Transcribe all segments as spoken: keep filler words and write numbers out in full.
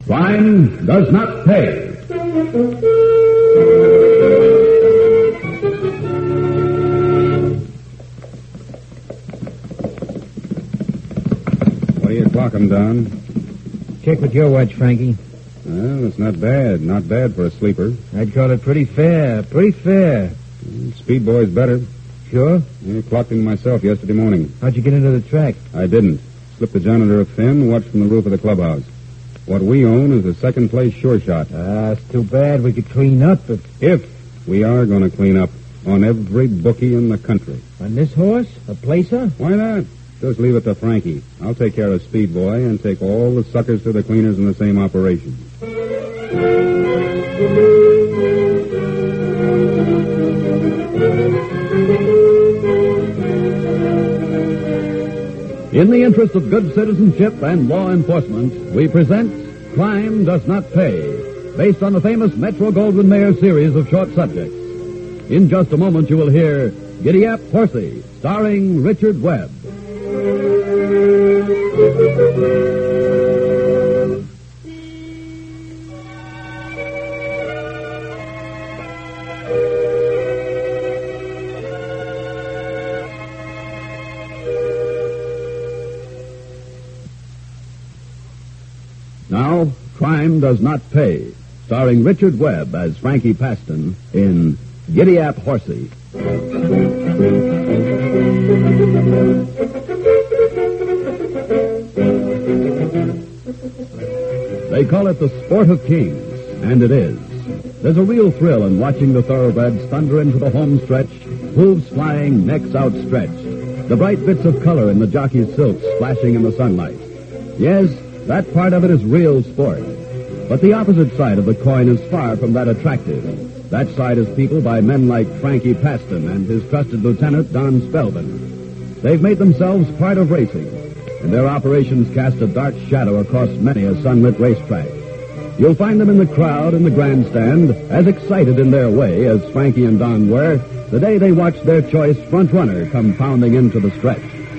Crime does not pay. What do you clock 'em, Don? Check with your watch, Frankie. Well, it's not bad. Not bad for a sleeper. I'd call it pretty fair. Pretty fair. Speed Boy's better. Sure? I clocked him myself yesterday morning. How'd you get into the track? I didn't. Slipped the janitor a fin, watched from the roof of the clubhouse. What we own is a second-place sure shot. Ah, it's too bad. We could clean up if... If we are going to clean up on every bookie in the country. On this horse? A placer? Why not? Just leave it to Frankie. I'll take care of Speed Boy and take all the suckers to the cleaners in the same operation. In the interest of good citizenship and law enforcement, we present Crime Does Not Pay, based on the famous Metro-Goldwyn-Mayer series of short subjects. In just a moment, you will hear Giddy-Ap Horsey, starring Richard Webb. Now, Crime Does Not Pay, starring Richard Webb as Frankie Paston in Giddy-Ap Horsey. They call it the sport of kings, and it is. There's a real thrill in watching the thoroughbreds thunder into the home stretch, hooves flying, necks outstretched, the bright bits of color in the jockey's silks splashing in the sunlight. Yes, that part of it is real sport. But the opposite side of the coin is far from that attractive. That side is peopled by men like Frankie Paston and his trusted lieutenant, Don Spelvin. They've made themselves part of racing, and their operations cast a dark shadow across many a sunlit racetrack. You'll find them in the crowd in the grandstand, as excited in their way as Frankie and Don were the day they watched their choice front runner come pounding into the stretch.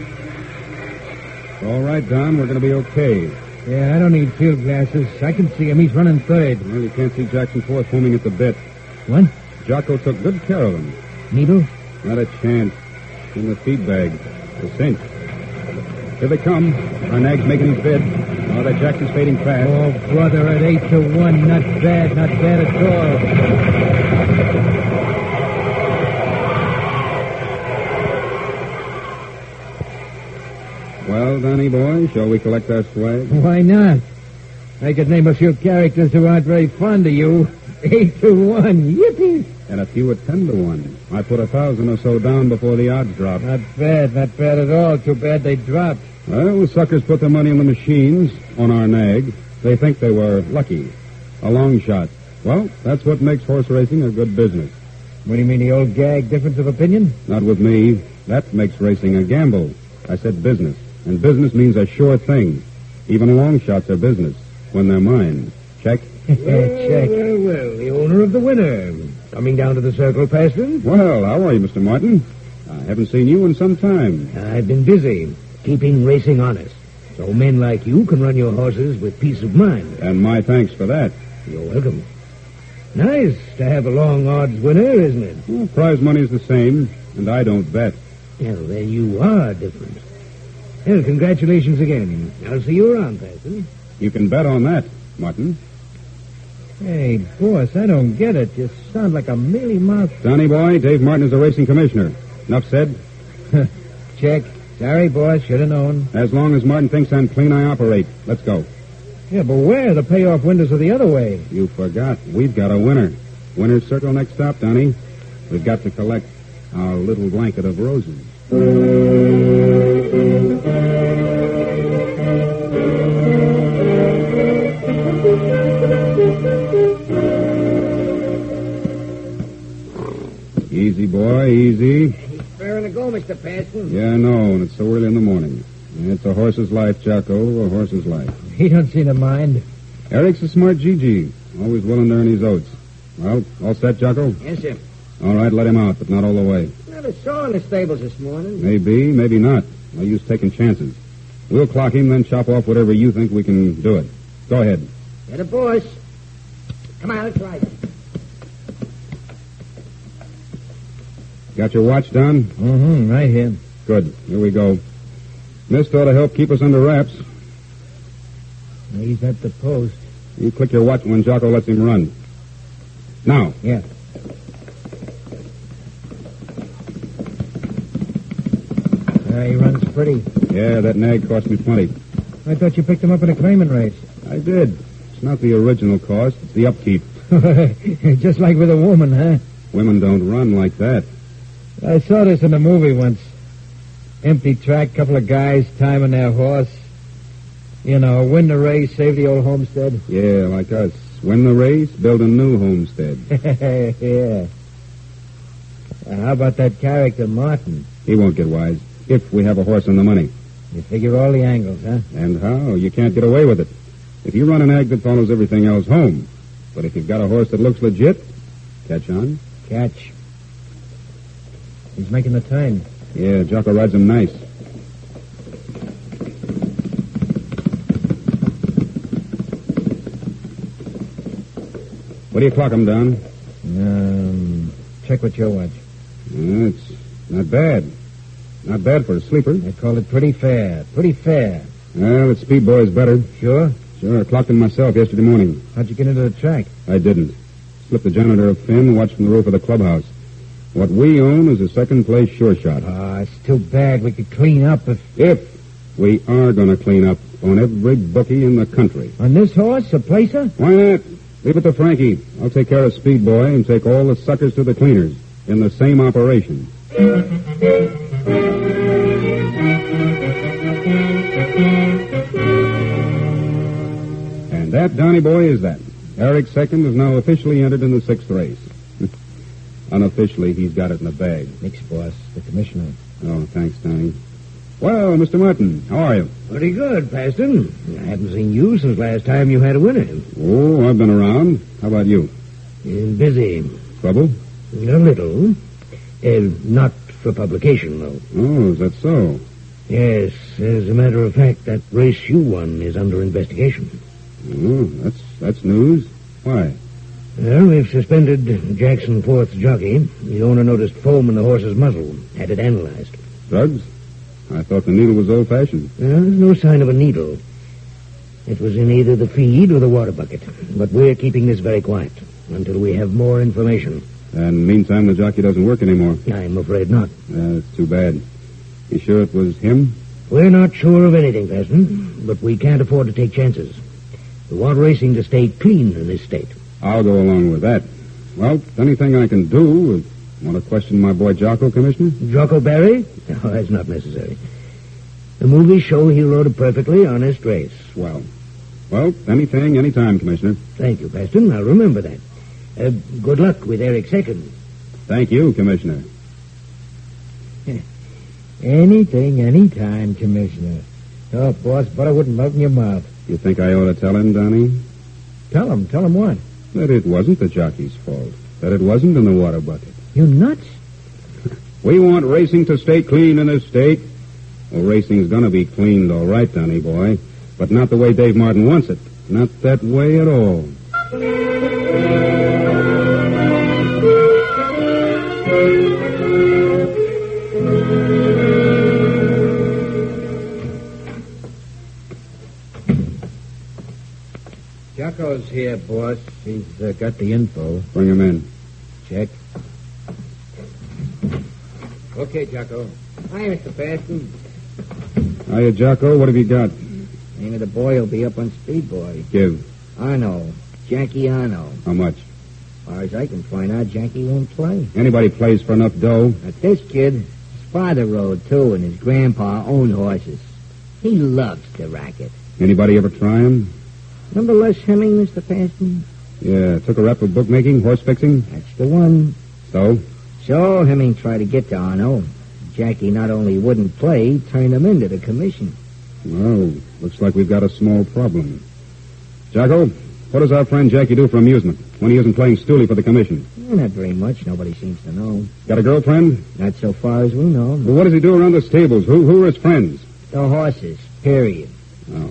All right, Don, we're going to be okay. Yeah, I don't need field glasses. I can see him. He's running third. Well, you can't see Jackson Fourth foaming at the bit. What? Jocko took good care of him. Needle? Not a chance. In the feed bag. The cinch. Here they come. Our nag's making his bid. Oh, that Jackson's fading fast. Oh, brother, at eight to one. Not bad. Not bad at all. Well, Donny boy, shall we collect our swag? Why not? I could name a few characters who aren't very fond of you. Eight to one. Yippee. And a few at ten to one. I put a thousand or so down before the odds dropped. Not bad. Not bad at all. Too bad they dropped. Well, the suckers put their money in the machines on our nag. They think they were lucky. A long shot. Well, that's what makes horse racing a good business. What do you mean, the old gag difference of opinion? Not with me. That makes racing a gamble. I said business. And business means a sure thing. Even long shots are business when they're mine. Check? Check. Well, well, the owner of the winner. Coming down to the circle, Paston? Well, how are you, Mister Martin? I haven't seen you in some time. I've been busy, keeping racing honest. So men like you can run your horses with peace of mind. And my thanks for that. You're welcome. Nice to have a long odds winner, isn't it? Well, prize money's the same, and I don't bet. Well, then you are different. Well, congratulations again. I'll see you around, Paston. You can bet on that, Martin. Hey, boss, I don't get it. You sound like a mealy-mouthed... Donny boy, Dave Martin is a racing commissioner. Enough said? Check. Sorry, boss. Should have known. As long as Martin thinks I'm clean, I operate. Let's go. Yeah, but where? The payoff windows are the other way. You forgot. We've got a winner. Winner's circle next stop, Donny. We've got to collect our little blanket of roses. Easy, boy, easy. He's fair to go, Mister Paston. Yeah, I know, and it's so early in the morning. It's a horse's life, Jocko, a horse's life. He don't seem to mind. Eric's a smart Gigi, always willing to earn his oats. Well, all set, Jocko? Yes, sir. All right, let him out, but not all the way. Not a soul in the stables this morning. Maybe, maybe not. No use taking chances. We'll clock him, then chop off whatever you think we can do it. Go ahead. Get a boss. Come on, let's ride. Got your watch, Don? Mm-hmm, right here. Good. Here we go. Mist ought to help keep us under wraps. He's at the post. You click your watch when Jocko lets him run. Now. Yeah. Uh, he runs pretty. Yeah, that nag cost me plenty. I thought you picked him up in a claiming race. I did. It's not the original cost. It's the upkeep. Just like with a woman, huh? Women don't run like that. I saw this in a movie once. Empty track, couple of guys timing their horse. You know, win the race, save the old homestead. Yeah, like us. Win the race, build a new homestead. Yeah. Uh, how about that character, Martin? He won't get wise. If we have a horse and the money. You figure all the angles, huh? And how? You can't get away with it. If you run an ag that follows everything else home. But if you've got a horse that looks legit, catch on. Catch. He's making the turn. Yeah, Jocko rides him nice. What do you clock him, Don? Um, check with your watch. Uh, it's not bad. Not bad for a sleeper. I call it pretty fair. Pretty fair. Well, that speed boy is better. Sure? Sure, I clocked him myself yesterday morning. How'd you get into the track? I didn't. Slipped the janitor a fin and watched from the roof of the clubhouse. What we own is a second-place sure shot. Ah, it's too bad. We could clean up if... If we are going to clean up on every bookie in the country. On this horse, a placer? Why not? Leave it to Frankie. I'll take care of Speed Boy and take all the suckers to the cleaners in the same operation. And that, Donnie boy, is that. Eric Second is now officially entered in the sixth race. Unofficially, he's got it in the bag. Nix, boss. The commissioner. Oh, thanks, Donnie. Well, Mister Martin, how are you? Pretty good, Paston. I haven't seen you since last time you had a winner. Oh, I've been around. How about you? Uh, busy. Trouble? A little. Uh, not for publication, though. Oh, is that so? Yes, as a matter of fact, that race you won is under investigation. Oh, that's that's news. Why? Well, we've suspended Jackson Fourth's jockey. The owner noticed foam in the horse's muzzle. Had it analyzed. Drugs? I thought the needle was old-fashioned. Well, there's no sign of a needle. It was in either the feed or the water bucket. But we're keeping this very quiet until we have more information. And meantime, the jockey doesn't work anymore. I'm afraid not. Uh, it's too bad. You sure it was him? We're not sure of anything, Paston, but we can't afford to take chances. We want racing to stay clean in this state. I'll go along with that. Well, anything I can do. Want to question my boy Jocko, Commissioner? Jocko Barry? No, that's not necessary. The movies show he rode a perfectly honest race. Well, well, anything, anytime, Commissioner. Thank you, Paston. I'll remember that. Uh, good luck with Eric Second. Thank you, Commissioner. Anything, anytime, Commissioner. Oh, boss, butter wouldn't melt in your mouth. You think I ought to tell him, Donnie? Tell him. Tell him what? That it wasn't the jockey's fault. That it wasn't in the water bucket. You nuts? We want racing to stay clean in this state. Well, racing's gonna be cleaned, all right, Donnie boy. But not the way Dave Martin wants it. Not that way at all. Jocko's here, boss. He's uh, got the info. Bring him in. Check. Okay, Jocko. Hi, Mister Paston. Hiya, Jocko. What have you got? Name of the boy will be up on Speed Boy. Give. Arno. Jackie Arno. How much? As far as I can find out, Jackie won't play. Anybody plays for enough dough? But this kid, his father rode, too, and his grandpa owned horses. He loves the racket. Anybody ever try him? Remember Les Hemming, Mister Paston? Yeah, took a rep with bookmaking, horse fixing? That's the one. So? So Hemming tried to get to Arno. Jackie not only wouldn't play, he turned him into the commission. Well, looks like we've got a small problem. Jocko, what does our friend Jackie do for amusement when he isn't playing stoolie for the commission? Eh, not very much. Nobody seems to know. Got a girlfriend? Not so far as we know. Well, what does he do around the stables? Who who are his friends? The horses, period. Oh.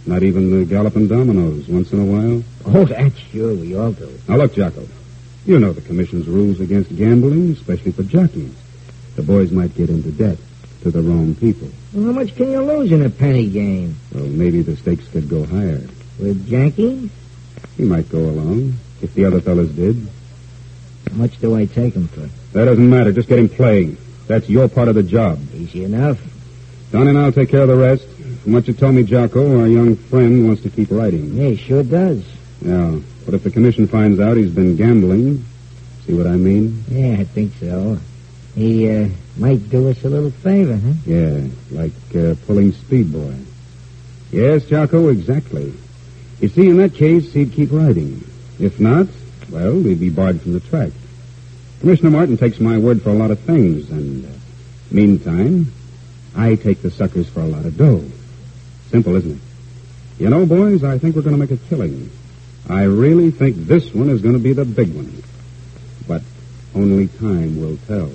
Not even the galloping dominoes once in a while? Oh, that's sure. We all do. Now, look, Jocko. You know the commission's rules against gambling, especially for jockeys. The boys might get into debt to the wrong people. Well, how much can you lose in a penny game? Well, maybe the stakes could go higher. With Janky? He might go along, if the other fellas did. How much do I take him for? That doesn't matter. Just get him playing. That's your part of the job. Easy enough. Don and I'll take care of the rest. From what you told me, Jocko, our young friend wants to keep writing. Yeah, he sure does. Yeah, but if the commission finds out he's been gambling, see what I mean? Yeah, I think so. He uh, might do us a little favor, huh? Yeah, like uh, pulling Speedboy. Yes, Jocko, exactly. You see, in that case, he'd keep writing. If not, well, he'd be barred from the track. Commissioner Martin takes my word for a lot of things, and uh, meantime, I take the suckers for a lot of dough. Simple, isn't it? You know, boys, I think we're going to make a killing. I really think this one is going to be the big one. But only time will tell.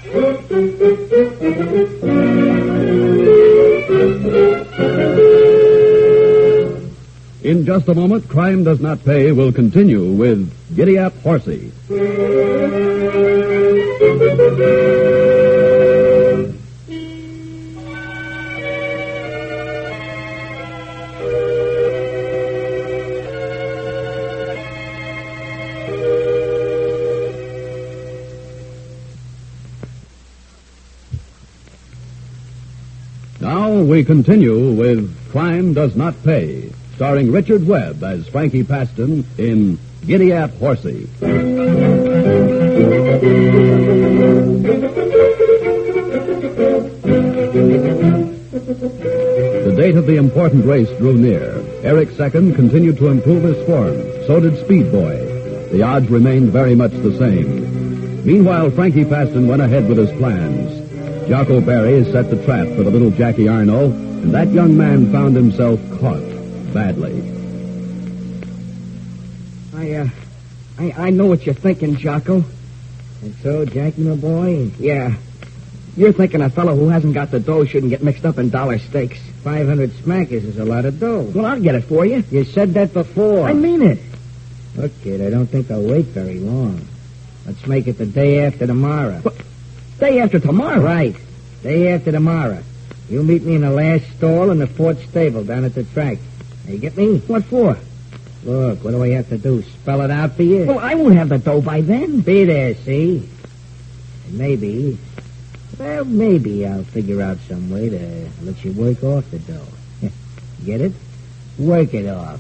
In just a moment, Crime Does Not Pay will continue with Giddy-Ap Horsey. Now we continue with Crime Does Not Pay, starring Richard Webb as Frankie Paston in Giddy-Ap Horsey. The date of the important race drew near. Eric Second continued to improve his form. So did Speedboy. The odds remained very much the same. Meanwhile, Frankie Paston went ahead with his plans. Jocko Berry set the trap for the little Jackie Arno, and that young man found himself caught badly. I, uh, I, I know what you're thinking, Jocko. And so, Jackie, my boy? Yeah. You're thinking a fellow who hasn't got the dough shouldn't get mixed up in dollar stakes. Five hundred smackers is a lot of dough. Well, I'll get it for you. You said that before. I mean it. Look, kid, I don't think I'll wait very long. Let's make it the day after tomorrow. What? Day after tomorrow? Right. Day after tomorrow. You meet me in the last stall in the fourth stable down at the track. Now, you get me? What for? Look, what do I have to do? Spell it out for you? Well, I won't have the dough by then. Be there, see? And maybe, well, maybe I'll figure out some way to let you work off the dough. Get it? Work it off.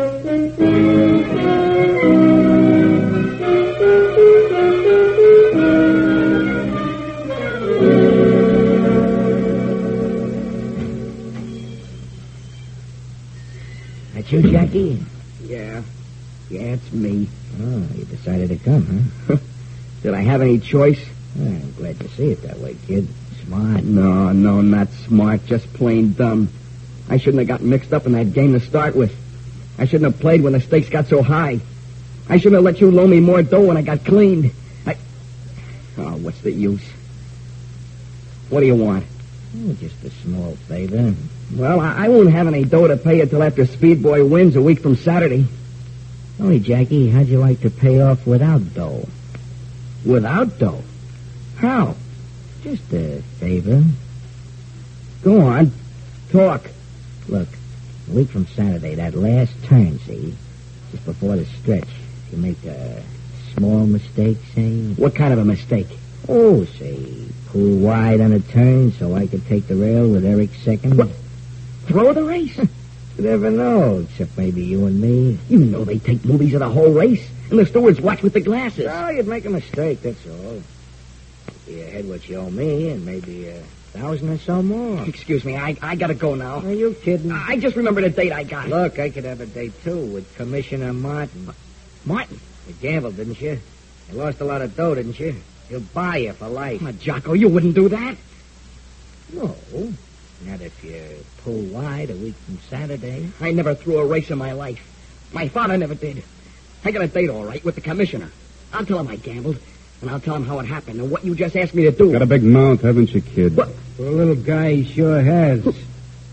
That you, Jackie? Yeah. Yeah, it's me. Oh, you decided to come, huh? Did I have any choice? Well, I'm glad to see it that way, kid. Smart. No, no, not smart. Just plain dumb. I shouldn't have gotten mixed up in that game to start with. I shouldn't have played when the stakes got so high. I shouldn't have let you loan me more dough when I got cleaned. I... Oh, what's the use? What do you want? Oh, just a small favor. Well, I, I won't have any dough to pay you till after Speedboy wins a week from Saturday. Oh, hey, Jackie, how'd you like to pay off without dough? Without dough? How? Just a favor. Go on. Talk. Look, a week from Saturday, that last turn, see? Just before the stretch. If you make a small mistake, say... What kind of a mistake? Oh, say, pull wide on a turn so I could take the rail with Eric Second. What? Throw the race? You never know, except maybe you and me. You know they take movies of the whole race, and the stewards watch with the glasses. Oh, you'd make a mistake, that's all. You had what you owe me, and maybe a thousand or so more. Excuse me, I I gotta go now. Are you kidding? I just remembered a date I got. Look, I could have a date, too, with Commissioner Martin. Martin? You gambled, didn't you? You lost a lot of dough, didn't you? He'll buy you for life. Oh, Jocko, you wouldn't do that. No. Not if you pull wide a week from Saturday. I never threw a race in my life. My father never did. I got a date, all right, with the commissioner. I'll tell him I gambled, and I'll tell him how it happened and what you just asked me to do. Got a big mouth, haven't you, kid? What? For a little guy, he sure has. Who,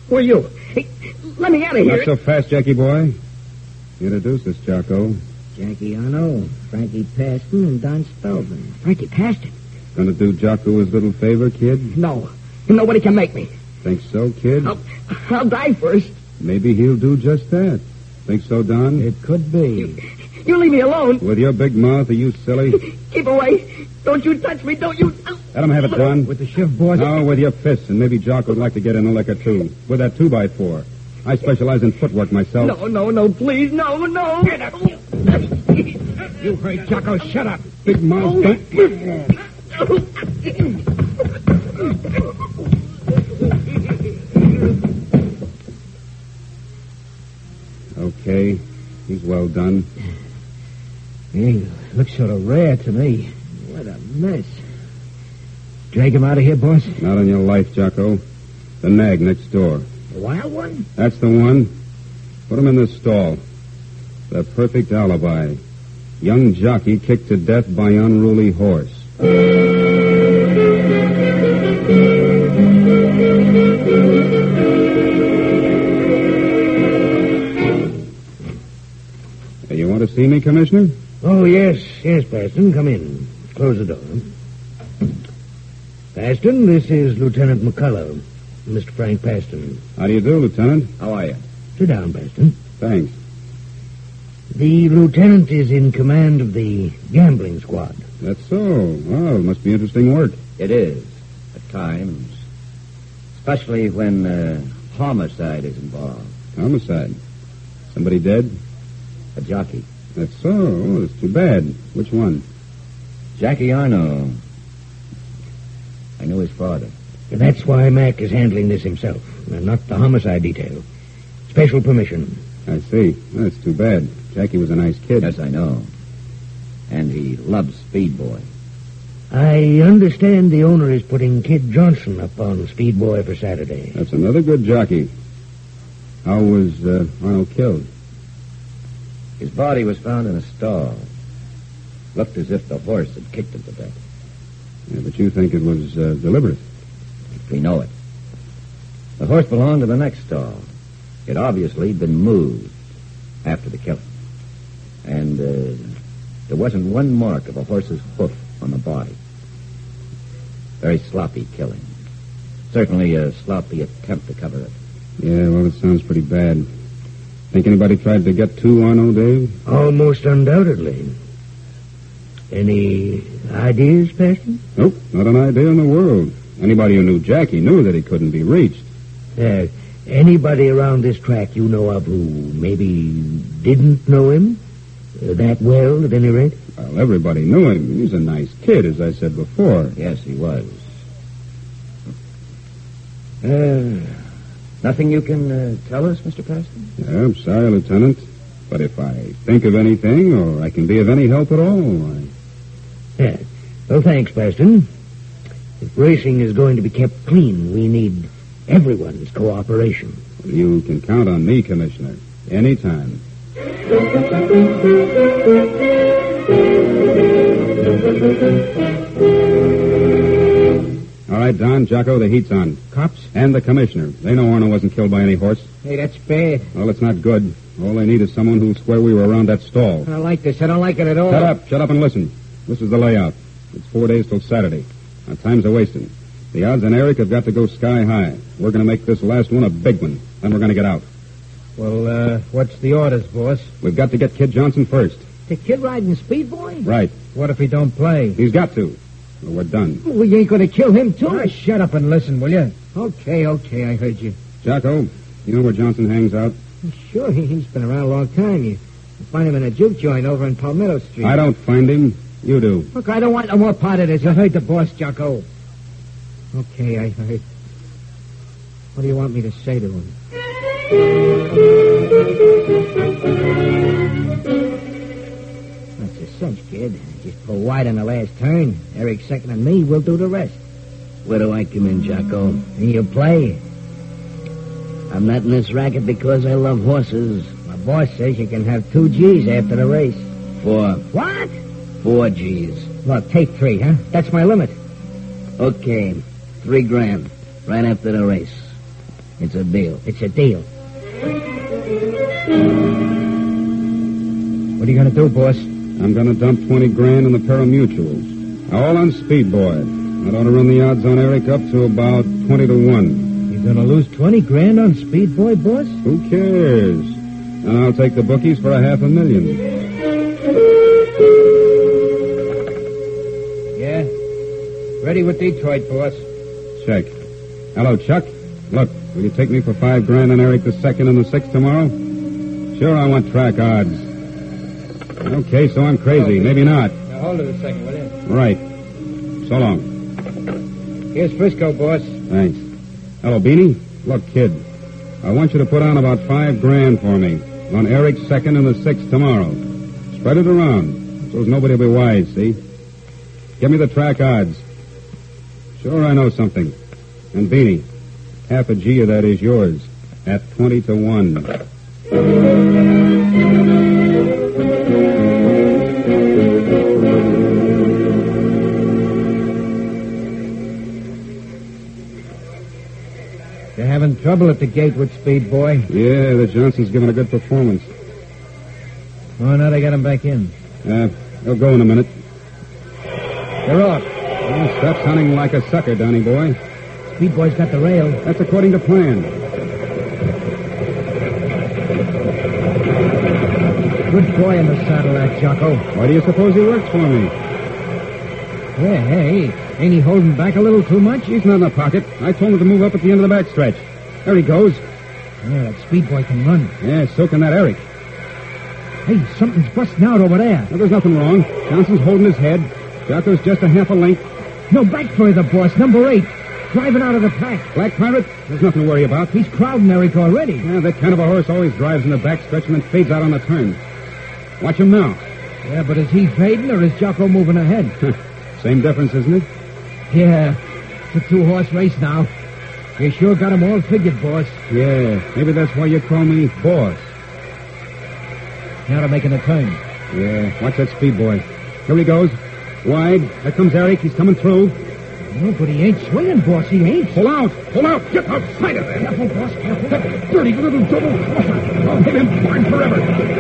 Who are you? Hey, let me out of here. Not so fast, Jackie boy. Introduce us, Jocko. Jackie Arno, Frankie Paston, and Don Spelman. Frankie Paston? Gonna do Jocko his little favor, kid? No. Nobody can make me. Think so, kid? I'll, I'll die first. Maybe he'll do just that. Think so, Don? It could be. You, you leave me alone. With your big mouth, are you silly? Keep away. Don't you touch me. Don't you... Let him have it, Don. With the shift, boys? No, with your fists, and maybe Jocko would like to get in the liquor, too. With that two by four. I specialize in footwork myself. No, no, no, please. No, no. Get up. You heard Jocko. Shut up. Big mouth. Okay. He's well done. He looks sort of rare to me. What a mess. Drag him out of here, boss? Not on your life, Jocko. The nag next door. The wild one? That's the one. Put him in the stall. The perfect alibi. Young jockey kicked to death by unruly horse. Hey, you want to see me, Commissioner? Oh, yes. Yes, Paston. Come in. Close the door. Paston, this is Lieutenant McCullough. Mister Frank Paston. How do you do, Lieutenant? How are you? Sit down, Paston. Thanks. The lieutenant is in command of the gambling squad. That's so. Well, it must be interesting work. It is, at times. Especially when uh, homicide is involved. Homicide. Somebody dead? A jockey. That's so. Oh, that's too bad. Which one? Jackie Arno. I knew his father. And that's why Mac is handling this himself, and not the homicide detail. Special permission. I see. That's too bad. Jackie was a nice kid. Yes, I know. And he loves Speed Boy. I understand the owner is putting Kid Johnson up on Speed Boy for Saturday. That's another good jockey. How was uh, Arnold killed? His body was found in a stall. Looked as if the horse had kicked him to death. Yeah, but you think it was uh, deliberate. We know it. The horse belonged to the next stall. It obviously had been moved after the killing. And uh, there wasn't one mark of a horse's hoof on the body. Very sloppy killing. Certainly a sloppy attempt to cover it. Yeah, well, it sounds pretty bad. Think anybody tried to get to Arno, Dave? Almost undoubtedly. Any ideas, Paston? Nope, not an idea in the world. Anybody who knew Jackie knew that he couldn't be reached. Uh, anybody around this track you know of who maybe didn't know him? Uh, that well, at any rate? Well, everybody knew him. He's a nice kid, as I said before. Yes, he was. Uh, nothing you can uh, tell us, Mister Paston? Yeah, I'm sorry, Lieutenant. But if I think of anything, or I can be of any help at all, I... Yeah. Well, thanks, Paston. If racing is going to be kept clean, we need everyone's cooperation. You can count on me, Commissioner. Anytime. All right, Don, Jocko, the heat's on. Cops? And the Commissioner. They know Arno wasn't killed by any horse. Hey, that's bad. Well, it's not good. All they need is someone who'll swear we were around that stall. I don't like this. I don't like it at all. Shut up. Shut up and listen. This is the layout. It's four days till Saturday. Our time's a wasting. The odds on Eric have got to go sky high. We're going to make this last one a big one. Then we're going to get out. Well, uh, what's the orders, boss? We've got to get Kid Johnson first. The kid riding Speed Boy? Right. What if he don't play? He's got to. Or we're done. Well, you ain't going to kill him, too? Oh, shut up and listen, will you? Okay, okay, I heard you. Jocko, you know where Johnson hangs out? Sure, he, he's been around a long time. You can find him in a juke joint over in Palmetto Street. I don't find him. You do. Look, I don't want no more part of this. I heard the boss, Jocko. Okay, I heard. What do you want me to say to him? That's a cinch, kid. Just pull wide on the last turn. Eric second and me, we'll do the rest. Where do I come in, Jocko? And you play. I'm not in this racket because I love horses. My boss says you can have two G's after the race. Four. What? Four G's. Look, take three, huh? That's my limit. Okay. Three grand. Right after the race. It's a deal. It's a deal. What are you going to do, boss? I'm going to dump twenty grand in the pari-mutuals. All on speed, boy. That ought to run the odds on Eric up to about twenty to one. You're going to lose twenty grand on speed, boy, boss? Who cares? And I'll take the bookies for a half a million. Yeah. Ready with Detroit, boss. Check. Hello, Chuck. Look, will you take me for five grand on Eric the second and the sixth tomorrow? Sure, I want track odds. Okay, so I'm crazy. Maybe not. Now hold it a second, will you? Right. So long. Here's Frisco, boss. Thanks. Hello, Beanie. Look, kid, I want you to put on about five grand for me on Eric's second and the sixth tomorrow. Spread it around so as nobody will be wise, see? Give me the track odds. Sure, I know something. And Beanie, half a G of that is yours at twenty to one. You're having trouble at the gate with Speed, boy. Yeah, the Johnson's given a good performance. Oh, now they got him back in. Uh, he'll go in a minute. They're off. Oh, stop sounding like a sucker, Donny boy. Speed boy's got the rail. That's according to plan. Good boy in the saddle, that Jocko. Why do you suppose he works for me? Yeah, hey, ain't he holding back a little too much? He's not in the pocket. I told him to move up at the end of the backstretch. There he goes. Yeah, that Speed boy can run. Yeah, so can that Eric. Hey, something's busting out over there. Well, there's nothing wrong. Johnson's holding his head. Jocko's just a half a length. No, back further, boss. Number eight. Driving out of the pack. Black Pirate? There's nothing to worry about. He's crowding Eric already. Yeah, that kind of a horse always drives in the backstretch and then fades out on the turn. Watch him now. Yeah, but is he fading or is Jocko moving ahead? Same difference, isn't it? Yeah, it's a two-horse race now. You sure got him all figured, boss. Yeah, maybe that's why you call me boss. Now they're making a turn. Yeah, watch that Speed boy. Here he goes. Wide. There comes Eric. He's coming through. No, but he ain't swinging, boss. He ain't. Pull out. Pull out. Get outside of there. Careful, boss. Careful. That dirty little double crosser. I'll hit him hard forever.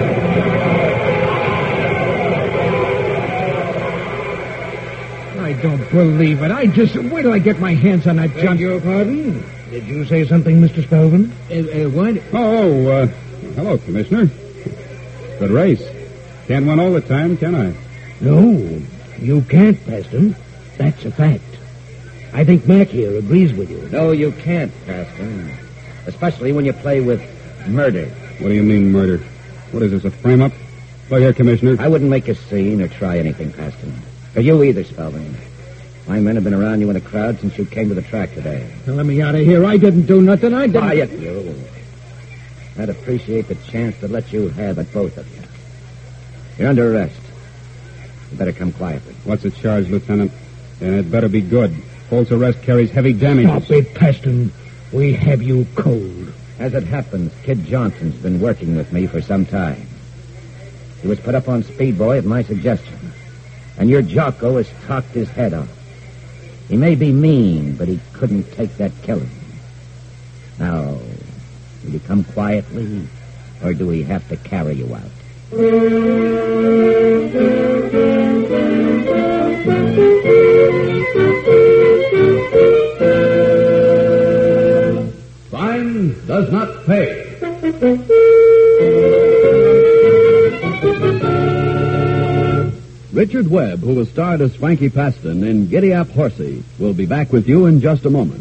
I don't believe it. I just... Wait till I get my hands on that junk. Beg your pardon? Did you say something, Mister Spelvin? Uh, uh, what? Oh, uh, hello, Commissioner. Good race. Can't win all the time, can I? No, you can't, Preston. That's a fact. I think Mac here agrees with you. No, you can't, Preston. Especially when you play with murder. What do you mean, murder? What is this, a frame-up? Look here, Commissioner. I wouldn't make a scene or try anything, Preston. Or you either, Spelvin. My men have been around you in the crowd since you came to the track today. Now, let me out of here. I didn't do nothing. I didn't... Quiet, you. I'd appreciate the chance to let you have it, both of you. You're under arrest. You better come quietly. What's the charge, Lieutenant? And it better be good. False arrest carries heavy damages. Stop it, Preston. We have you cold. As it happens, Kid Johnson's been working with me for some time. He was put up on Speed Boy at my suggestion. And your Jocko has talked his head off. He may be mean, but he couldn't take that killing. Now, will you come quietly, or do we have to carry you out? Fine does not pay. Richard Webb, who was starred as Frankie Paston in Giddy Up Horsey, will be back with you in just a moment.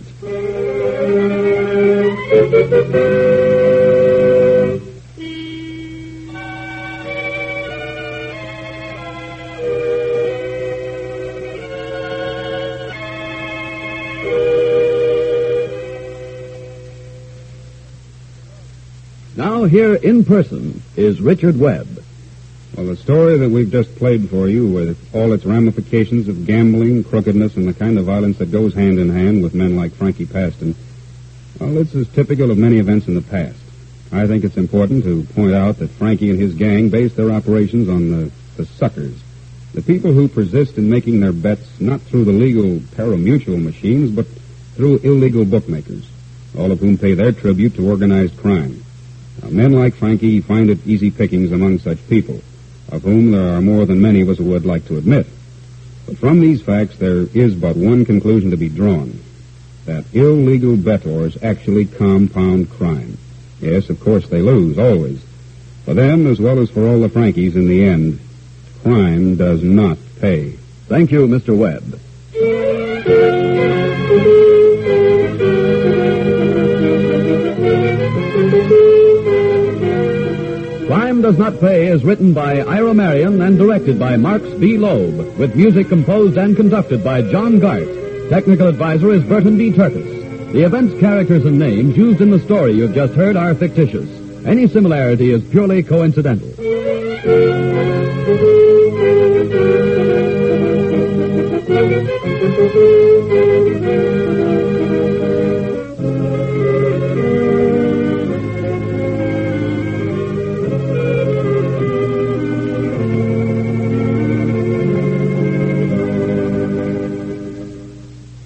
Now here in person is Richard Webb. Well, the story that we've just played for you, with all its ramifications of gambling, crookedness, and the kind of violence that goes hand in hand with men like Frankie Paston, well, this is typical of many events in the past. I think it's important to point out that Frankie and his gang base their operations on the, the suckers, the people who persist in making their bets not through the legal pari-mutuel machines, but through illegal bookmakers. all of whom pay their tribute to organized crime. Now, men like Frankie find it easy pickings among such people, of whom there are more than many of us would like to admit. But from these facts, there is but one conclusion to be drawn, that illegal bettors actually compound crime. Yes, of course, they lose, always. For them, as well as for all the Frankies, in the end, crime does not pay. Thank you, Mister Webb. Crime Does Not Pay is written by Ira Marion and directed by Marks B. Loeb, with music composed and conducted by John Gart. Technical advisor is Burton B. Turkis. The events, characters, and names used in the story you've just heard are fictitious. Any similarity is purely coincidental.